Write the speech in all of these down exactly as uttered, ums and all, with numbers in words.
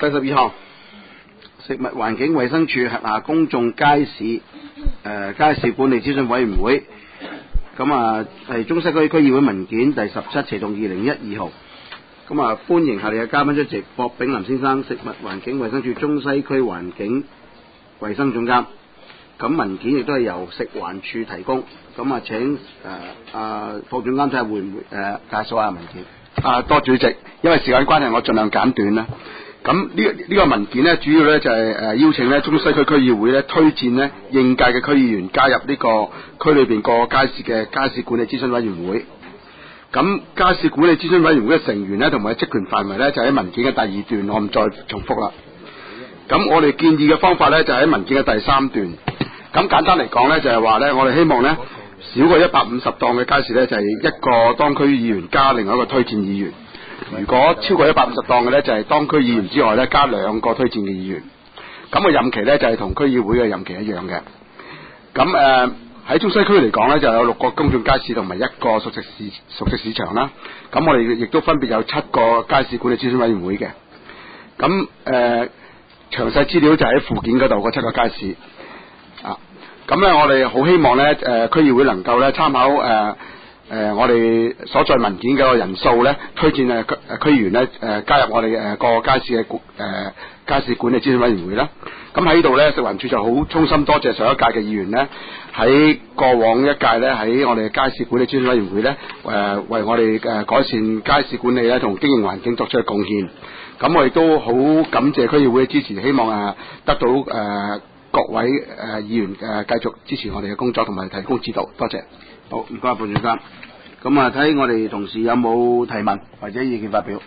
第十二項，食物環境衛生署轄下公眾街市誒、呃、街市管理諮詢委員會，咁啊係中西區區議會文件第十七斜棟二零一二號，咁啊歡迎下列嘅嘉賓出席：霍炳林先生，食物環境衛生署中西區環境衛生總監。咁文件亦都係由食環署提供，咁啊請誒阿霍總監睇下會唔會誒、呃、介紹下文件。 啊，多主席，因為時間關係，我盡量簡短啦。咁呢呢個文件呢，主要呢就係、是、誒、呃、邀請呢中西區區議會呢推薦呢應屆嘅區議員加入呢個區裏邊各個街市嘅街市管理諮詢委員會。咁街市管理諮詢委員會嘅成員呢，同埋職權範圍呢，就喺文件嘅第二段，我唔再重複啦。咁我哋建議嘅方法呢，就喺文件嘅第三段。咁簡單嚟講呢，就係話呢，我哋希望呢少過一百五十檔嘅街市呢，就係、是、一個當區議員加另外一個推薦議員。如果超過一百五十檔嘅呢，就係、是、當區議員之外呢，加兩個推薦嘅議員。咁個任期呢，就係、是、同區議會嘅任期一樣嘅。咁誒喺中西區嚟講呢，就有六個公眾街市同埋一個熟食市熟食市場啦。咁我哋亦都分別有七個街市管理諮詢委員會嘅。咁誒、呃、詳細資料就喺附件嗰度嗰七個街市。啊，咁咧我哋好希望咧，誒、呃、區議會能夠咧參考誒誒、呃呃、我哋所在文件嘅人數咧，推薦誒區誒區議員咧誒、呃、加入我哋誒各個街市嘅管誒街市管理諮詢委員會啦。咁喺呢度咧，食環署就好衷心多謝上一屆嘅議員咧，喺過往一屆咧喺我哋街市管理諮詢委員會咧誒、呃、為我哋誒改善街市管理咧同經營環境作出嘅貢獻。咁我亦都好感謝區議會嘅支持，希望誒得到誒。呃各位誒、呃、議員誒、呃、繼續支持我哋嘅工作同埋提供指導，多謝。 好，唔該，霍總監。咁啊，睇我哋同事有冇提問或者意見發表。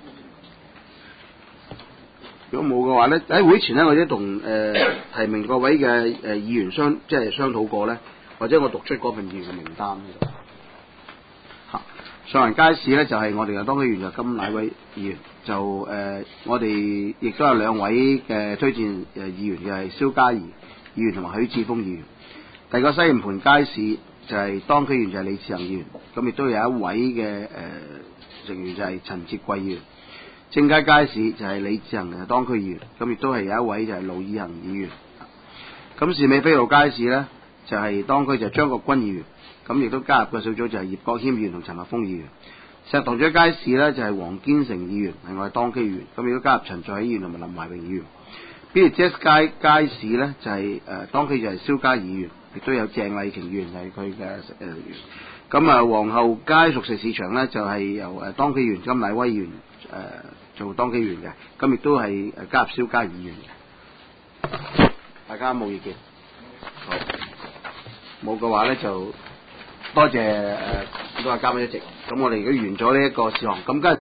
如果冇嘅話咧，喺會前咧，我哋同誒提名各位嘅誒、呃、議員商即係商討過咧，或者我讀出嗰份議員嘅名單。嚇，上環街市咧就係、是、我哋嘅當區議員就甘乃威議員。就誒、呃，我哋亦都有兩位嘅推薦誒議員嘅係蕭嘉怡議員同埋許智峰議員。第二個西營盤街市就係當區議員就係李志恒議員，咁亦都有一位嘅誒、呃、成員就係陳捷貴議員。正街街市就係李志恒嘅當區議員，咁亦都係有一位就係盧以恒議員。咁士美菲路街市咧就係、是、當區就係張國軍議員，咁亦都加入嘅小組就係葉國謙議員同陳麥峰議員。石塘咀街市咧就係黃堅成議員，另外當區議員，咁亦都加入陳在喜議員同埋林懷榮議員。B J S 街街市咧就係、是、誒、呃、當區就係蕭嘉議員，亦都有鄭麗瓊議員係佢嘅誒員。咁啊皇后街熟食市場咧就係、是、由誒當區議員甘乃威議員誒、呃、做當區議員嘅，咁亦都係誒加入蕭嘉議員嘅。大家冇意見？好，冇嘅話咧就多謝誒咁多位嘉賓一席。咁我哋而家完咗呢一個事項，咁跟